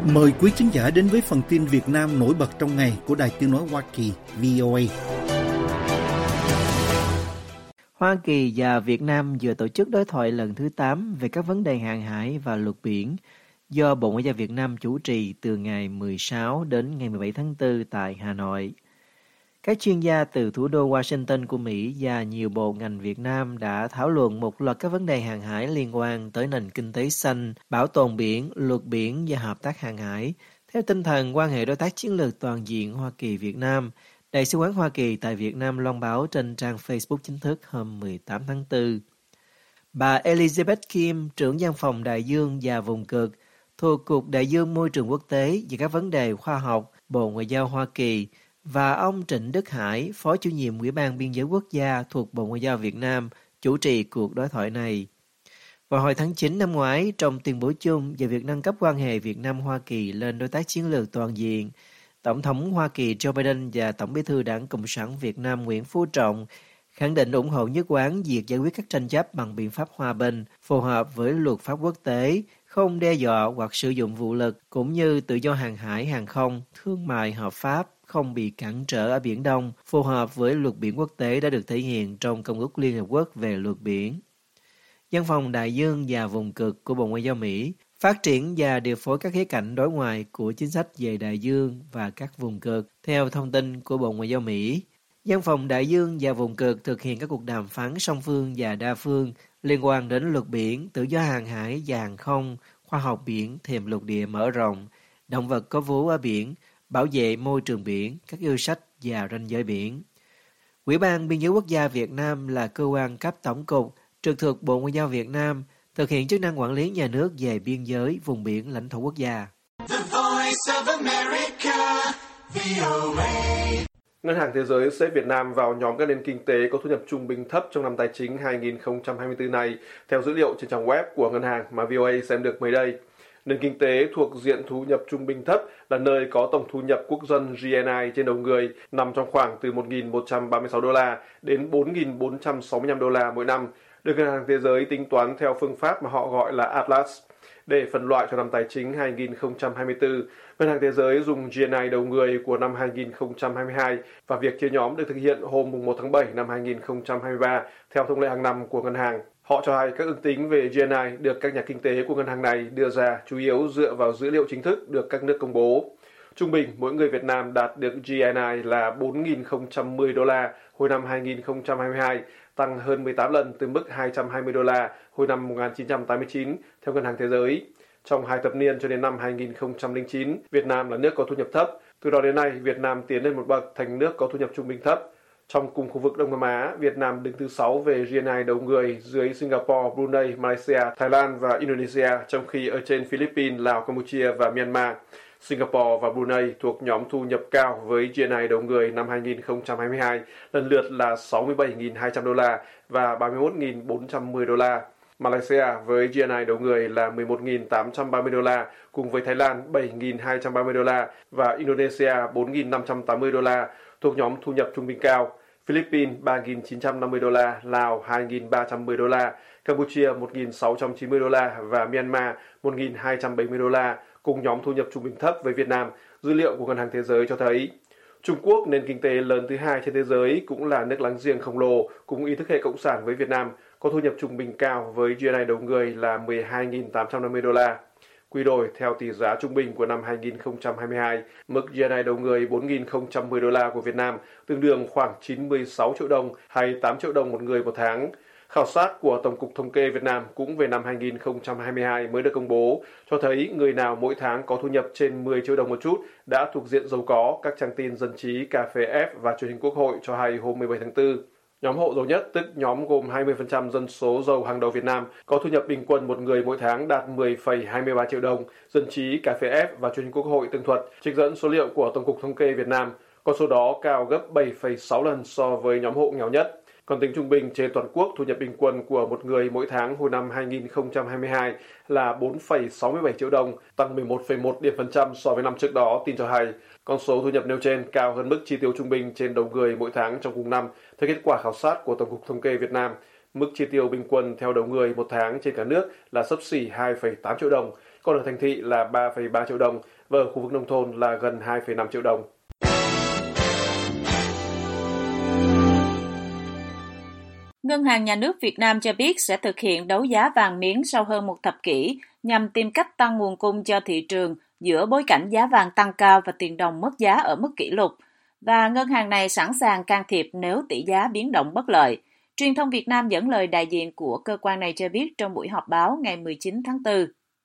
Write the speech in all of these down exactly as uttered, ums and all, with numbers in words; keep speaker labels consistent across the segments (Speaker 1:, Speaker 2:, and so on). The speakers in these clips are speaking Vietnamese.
Speaker 1: Mời quý khán giả đến với phần tin Việt Nam nổi bật trong ngày của Đài Tiếng nói Hoa Kỳ vê o a.
Speaker 2: Hoa Kỳ và Việt Nam vừa tổ chức đối thoại lần thứ tám về các vấn đề hàng hải và luật biển do Bộ Ngoại giao Việt Nam chủ trì từ ngày mười sáu đến ngày mười bảy tháng tư tại Hà Nội. Các chuyên gia từ thủ đô Washington của Mỹ và nhiều bộ ngành Việt Nam đã thảo luận một loạt các vấn đề hàng hải liên quan tới nền kinh tế xanh, bảo tồn biển, luật biển và hợp tác hàng hải, theo tinh thần quan hệ đối tác chiến lược toàn diện Hoa Kỳ-Việt Nam. Đại sứ quán Hoa Kỳ tại Việt Nam loan báo trên trang Facebook chính thức hôm mười tám tháng tư. Bà Elizabeth Kim, trưởng văn phòng Đại dương và vùng cực, thuộc Cục Đại dương Môi trường Quốc tế về các vấn đề khoa học, Bộ Ngoại giao Hoa Kỳ, và ông Trịnh Đức Hải, Phó chủ nhiệm Ủy ban Biên giới Quốc gia thuộc Bộ Ngoại giao Việt Nam, chủ trì cuộc đối thoại này. Vào hồi tháng chín năm ngoái, trong tuyên bố chung về việc nâng cấp quan hệ Việt Nam-Hoa Kỳ lên đối tác chiến lược toàn diện, Tổng thống Hoa Kỳ Joe Biden và Tổng bí thư Đảng Cộng sản Việt Nam Nguyễn Phú Trọng khẳng định ủng hộ nhất quán việc giải quyết các tranh chấp bằng biện pháp hòa bình, phù hợp với luật pháp quốc tế, không đe dọa hoặc sử dụng vũ lực, cũng như tự do hàng hải, hàng không, thương mại hợp pháp, không bị cản trở ở Biển Đông, phù hợp với luật biển quốc tế đã được thể hiện trong Công ước Liên Hợp Quốc về luật biển. Văn phòng Đại dương và vùng cực của Bộ Ngoại giao Mỹ phát triển và điều phối các khía cạnh đối ngoại của chính sách về đại dương và các vùng cực. Theo thông tin của Bộ Ngoại giao Mỹ, Văn phòng Đại dương và vùng cực thực hiện các cuộc đàm phán song phương và đa phương liên quan đến luật biển, tự do hàng hải và hàng không, khoa học biển, thềm lục địa mở rộng, động vật có vú ở biển, bảo vệ môi trường biển, các yêu sách và ranh giới biển. Ủy ban Biên giới Quốc gia Việt Nam là cơ quan cấp tổng cục trực thuộc Bộ Ngoại giao Việt Nam, thực hiện chức năng quản lý nhà nước về biên giới, vùng biển, lãnh thổ quốc gia.
Speaker 3: The Voice of America, vê o a.
Speaker 4: Ngân hàng Thế giới xếp Việt Nam vào nhóm các nền kinh tế có thu nhập trung bình thấp trong năm tài chính hai nghìn không trăm hai mươi tư này, theo dữ liệu trên trang web của ngân hàng mà vê o a xem được mới đây. Nền kinh tế thuộc diện thu nhập trung bình thấp là nơi có tổng thu nhập quốc dân giê en i trên đầu người nằm trong khoảng từ một nghìn một trăm ba mươi sáu đô la đến bốn nghìn bốn trăm sáu mươi lăm đô la mỗi năm, được Ngân hàng Thế giới tính toán theo phương pháp mà họ gọi là Atlas. Để phân loại cho năm tài chính hai nghìn không trăm hai mươi tư, Ngân hàng Thế giới dùng giê en i đầu người của năm hai nghìn không trăm hai mươi hai và việc chia nhóm được thực hiện hôm một tháng bảy năm hai nghìn không trăm hai mươi ba theo thông lệ hàng năm của ngân hàng. Họ cho hay các ước tính về giê en i được các nhà kinh tế của ngân hàng này đưa ra chủ yếu dựa vào dữ liệu chính thức được các nước công bố. Trung bình, mỗi người Việt Nam đạt được giê en i là bốn nghìn không trăm mười đô la hồi năm hai nghìn không trăm hai mươi hai, tăng hơn mười tám lần từ mức hai trăm hai mươi đô la hồi năm một nghìn chín trăm tám mươi chín, theo Ngân hàng Thế giới. Trong hai thập niên cho đến năm hai nghìn không trăm lẻ chín, Việt Nam là nước có thu nhập thấp. Từ đó đến nay, Việt Nam tiến lên một bậc thành nước có thu nhập trung bình thấp. Trong cùng khu vực Đông Nam Á, Việt Nam đứng thứ sáu về giê en i đầu người dưới Singapore, Brunei, Malaysia, Thái Lan và Indonesia, trong khi ở trên Philippines, Lào, Campuchia và Myanmar. Singapore và Brunei thuộc nhóm thu nhập cao với giê en i đầu người năm hai nghìn không trăm hai mươi hai, lần lượt là sáu mươi bảy nghìn hai trăm đô la và ba mươi mốt nghìn bốn trăm mười đô la. Malaysia với giê en i đầu người là mười một nghìn tám trăm ba mươi đô la, cùng với Thái Lan bảy nghìn hai trăm ba mươi đô la và Indonesia bốn nghìn năm trăm tám mươi đô la, thuộc nhóm thu nhập trung bình cao. Philippines ba nghìn chín trăm năm mươi đô la, Lào hai nghìn ba trăm mười đô la, Campuchia một nghìn sáu trăm chín mươi đô la và Myanmar một nghìn hai trăm bảy mươi đô la, cùng nhóm thu nhập trung bình thấp với Việt Nam, dữ liệu của Ngân hàng Thế giới cho thấy. Trung Quốc, nền kinh tế lớn thứ hai trên thế giới, cũng là nước láng giềng khổng lồ, cùng ý thức hệ cộng sản với Việt Nam, có thu nhập trung bình cao với giê en i đầu người là mười hai nghìn tám trăm năm mươi đô la. Quy đổi theo tỷ giá trung bình của năm hai nghìn không trăm hai mươi hai, mức giê en i đầu người bốn nghìn không trăm mười đô la của Việt Nam tương đương khoảng chín mươi sáu triệu đồng hay tám triệu đồng một người một tháng. Khảo sát của Tổng cục Thống kê Việt Nam cũng về năm hai nghìn không trăm hai mươi hai mới được công bố, cho thấy người nào mỗi tháng có thu nhập trên mười triệu đồng một chút đã thuộc diện giàu có, các trang tin Dân trí, Cà phê F và Truyền hình Quốc hội cho hay hôm mười bảy tháng tư. Nhóm hộ giàu nhất, tức nhóm gồm hai mươi phần trăm dân số giàu hàng đầu Việt Nam, có thu nhập bình quân một người mỗi tháng đạt mười phẩy hai mươi ba triệu đồng. Dân trí, Cà phê F và Truyền hình Quốc hội tường thuật trích dẫn số liệu của Tổng cục Thống kê Việt Nam. Con số đó cao gấp bảy phẩy sáu lần so với nhóm hộ nghèo nhất. Còn tính trung bình trên toàn quốc, thu nhập bình quân của một người mỗi tháng hồi năm hai nghìn không trăm hai mươi hai là bốn phẩy sáu mươi bảy triệu đồng, tăng mười một phẩy một điểm phần trăm so với năm trước đó, tin cho hay. Con số thu nhập nêu trên cao hơn mức chi tiêu trung bình trên đầu người mỗi tháng trong cùng năm, theo kết quả khảo sát của Tổng cục Thống kê Việt Nam. Mức chi tiêu bình quân theo đầu người một tháng trên cả nước là xấp xỉ hai phẩy tám triệu đồng, còn ở thành thị là ba phẩy ba triệu đồng và ở khu vực nông thôn là gần hai phẩy năm triệu đồng.
Speaker 5: Ngân hàng Nhà nước Việt Nam cho biết sẽ thực hiện đấu giá vàng miếng sau hơn một thập kỷ nhằm tìm cách tăng nguồn cung cho thị trường giữa bối cảnh giá vàng tăng cao và tiền đồng mất giá ở mức kỷ lục. Và ngân hàng này sẵn sàng can thiệp nếu tỷ giá biến động bất lợi. Truyền thông Việt Nam dẫn lời đại diện của cơ quan này cho biết trong buổi họp báo ngày mười chín tháng tư.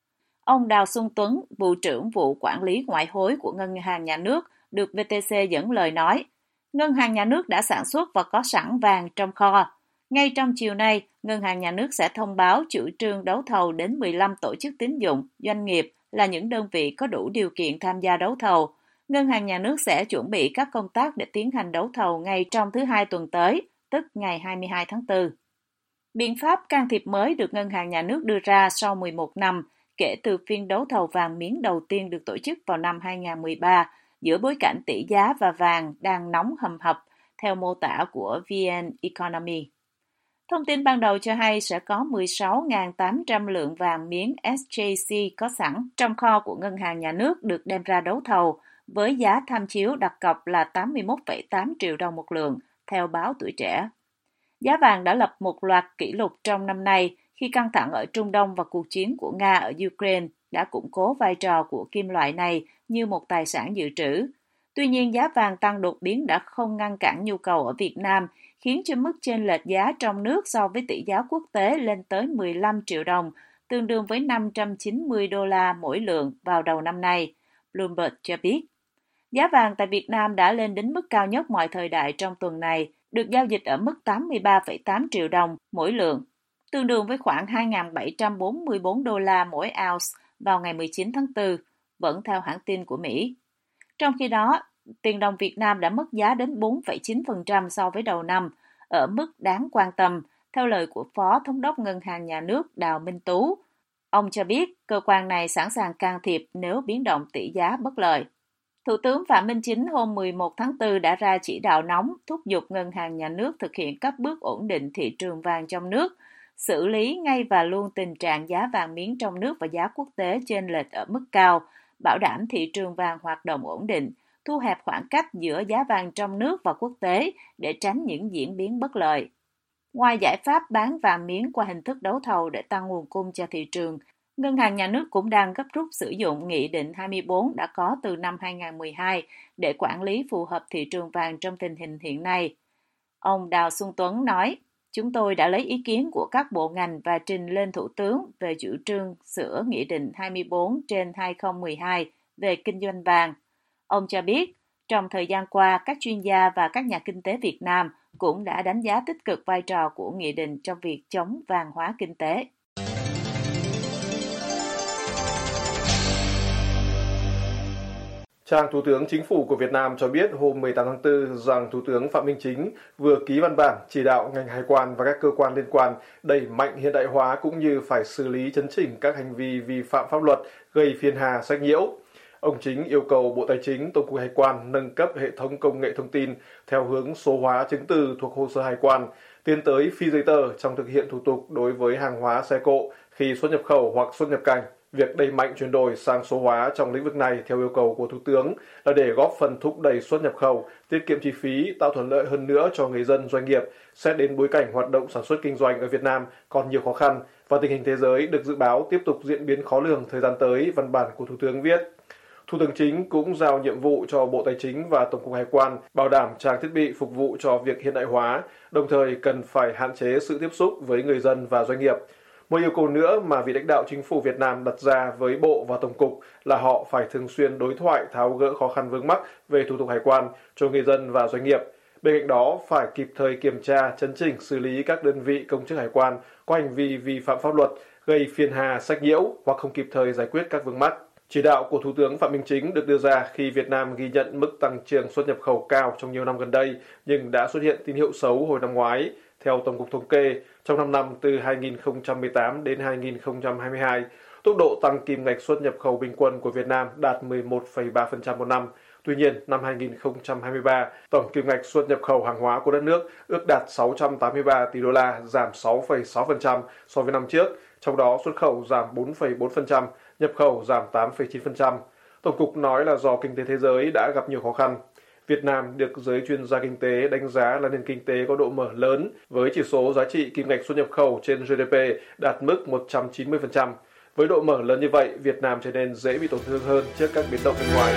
Speaker 5: Ông Đào Xuân Tuấn, vụ trưởng vụ quản lý ngoại hối của Ngân hàng Nhà nước, được vê tê xê dẫn lời nói, Ngân hàng Nhà nước đã sản xuất và có sẵn vàng trong kho. Ngay trong chiều nay, Ngân hàng Nhà nước sẽ thông báo chủ trương đấu thầu đến mười lăm tổ chức tín dụng, doanh nghiệp là những đơn vị có đủ điều kiện tham gia đấu thầu. Ngân hàng Nhà nước sẽ chuẩn bị các công tác để tiến hành đấu thầu ngay trong thứ hai tuần tới, tức ngày hai mươi hai tháng tư. Biện pháp can thiệp mới được Ngân hàng Nhà nước đưa ra sau mười một năm kể từ phiên đấu thầu vàng miếng đầu tiên được tổ chức vào năm hai không một ba giữa bối cảnh tỷ giá và vàng đang nóng hầm hập, theo mô tả của vê en Economy. Thông tin ban đầu cho hay sẽ có mười sáu nghìn tám trăm lượng vàng miếng ét gi xê có sẵn trong kho của Ngân hàng Nhà nước được đem ra đấu thầu, với giá tham chiếu đặt cọc là tám mươi mốt phẩy tám triệu đồng một lượng, theo báo Tuổi Trẻ. Giá vàng đã lập một loạt kỷ lục trong năm nay khi căng thẳng ở Trung Đông và cuộc chiến của Nga ở Ukraine đã củng cố vai trò của kim loại này như một tài sản dự trữ. Tuy nhiên, giá vàng tăng đột biến đã không ngăn cản nhu cầu ở Việt Nam, khiến cho mức chênh lệch giá trong nước so với tỷ giá quốc tế lên tới mười lăm triệu đồng, tương đương với năm trăm chín mươi đô la mỗi lượng vào đầu năm nay, Bloomberg cho biết. Giá vàng tại Việt Nam đã lên đến mức cao nhất mọi thời đại trong tuần này, được giao dịch ở mức tám mươi ba phẩy tám triệu đồng mỗi lượng, tương đương với khoảng hai nghìn bảy trăm bốn mươi tư đô la mỗi ounce vào ngày mười chín tháng tư, vẫn theo hãng tin của Mỹ. Trong khi đó, tiền đồng Việt Nam đã mất giá đến bốn phẩy chín phần trăm so với đầu năm, ở mức đáng quan tâm, theo lời của Phó Thống đốc Ngân hàng Nhà nước Đào Minh Tú. Ông cho biết cơ quan này sẵn sàng can thiệp nếu biến động tỷ giá bất lợi. Thủ tướng Phạm Minh Chính hôm mười một tháng tư đã ra chỉ đạo nóng thúc giục Ngân hàng Nhà nước thực hiện các bước ổn định thị trường vàng trong nước, xử lý ngay và luôn tình trạng giá vàng miếng trong nước và giá quốc tế chênh lệch ở mức cao, bảo đảm thị trường vàng hoạt động ổn định, thu hẹp khoảng cách giữa giá vàng trong nước và quốc tế để tránh những diễn biến bất lợi. Ngoài giải pháp bán vàng miếng qua hình thức đấu thầu để tăng nguồn cung cho thị trường, Ngân hàng Nhà nước cũng đang gấp rút sử dụng Nghị định hai mươi bốn đã có từ năm hai không một hai để quản lý phù hợp thị trường vàng trong tình hình hiện nay. Ông Đào Xuân Tuấn nói, chúng tôi đã lấy ý kiến của các bộ ngành và trình lên Thủ tướng về chủ trương sửa Nghị định hai mươi bốn trên hai không một hai về kinh doanh vàng. Ông cho biết, trong thời gian qua, các chuyên gia và các nhà kinh tế Việt Nam cũng đã đánh giá tích cực vai trò của Nghị định trong việc chống vàng hóa kinh tế.
Speaker 4: Trang Thủ tướng Chính phủ của Việt Nam cho biết hôm mười tám tháng tư rằng Thủ tướng Phạm Minh Chính vừa ký văn bản chỉ đạo ngành hải quan và các cơ quan liên quan đẩy mạnh hiện đại hóa cũng như phải xử lý chấn chỉnh các hành vi vi phạm pháp luật gây phiền hà sách nhiễu. Ông Chính yêu cầu Bộ Tài chính, Tổng cục Hải quan nâng cấp hệ thống công nghệ thông tin theo hướng số hóa chứng từ thuộc hồ sơ hải quan, tiến tới phi giấy tờ trong thực hiện thủ tục đối với hàng hóa xe cộ khi xuất nhập khẩu hoặc xuất nhập cảnh. Việc đẩy mạnh chuyển đổi sang số hóa trong lĩnh vực này theo yêu cầu của Thủ tướng là để góp phần thúc đẩy xuất nhập khẩu, tiết kiệm chi phí, tạo thuận lợi hơn nữa cho người dân doanh nghiệp, xét đến bối cảnh hoạt động sản xuất kinh doanh ở Việt Nam còn nhiều khó khăn và tình hình thế giới được dự báo tiếp tục diễn biến khó lường thời gian tới, văn bản của Thủ tướng viết. Thủ tướng Chính cũng giao nhiệm vụ cho Bộ Tài chính và Tổng cục Hải quan bảo đảm trang thiết bị phục vụ cho việc hiện đại hóa, đồng thời cần phải hạn chế sự tiếp xúc với người dân và doanh nghiệp. Một yêu cầu nữa mà vị lãnh đạo chính phủ Việt Nam đặt ra với Bộ và Tổng cục là họ phải thường xuyên đối thoại tháo gỡ khó khăn vướng mắc về thủ tục hải quan cho người dân và doanh nghiệp. Bên cạnh đó, phải kịp thời kiểm tra, chấn chỉnh, xử lý các đơn vị công chức hải quan có hành vi vi phạm pháp luật, gây phiền hà, sách nhiễu hoặc không kịp thời giải quyết các vướng mắc. Chỉ đạo của Thủ tướng Phạm Minh Chính được đưa ra khi Việt Nam ghi nhận mức tăng trưởng xuất nhập khẩu cao trong nhiều năm gần đây, nhưng đã xuất hiện tín hiệu xấu hồi năm ngoái. Theo Tổng cục Thống kê, trong năm năm từ hai nghìn không trăm mười tám đến hai nghìn không trăm hai mươi hai, tốc độ tăng kim ngạch xuất nhập khẩu bình quân của Việt Nam đạt mười một phẩy ba phần trăm một năm. Tuy nhiên, năm hai nghìn không trăm hai mươi ba, tổng kim ngạch xuất nhập khẩu hàng hóa của đất nước ước đạt sáu trăm tám mươi ba tỷ đô la, giảm sáu phẩy sáu phần trăm so với năm trước. trong đó xuất khẩu giảm bốn phẩy bốn phần trăm, nhập khẩu giảm tám phẩy chín phần trăm. Tổng cục nói là do kinh tế thế giới đã gặp nhiều khó khăn. Việt Nam được giới chuyên gia kinh tế đánh giá là nền kinh tế có độ mở lớn với chỉ số giá trị kim ngạch xuất nhập khẩu trên giê đê pê đạt mức một trăm chín mươi phần trăm. Với độ mở lớn như vậy, Việt Nam trở nên dễ bị tổn thương hơn trước các biến động bên ngoài.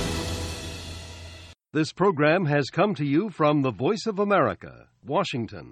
Speaker 6: This program has come to you from the Voice of America, Washington.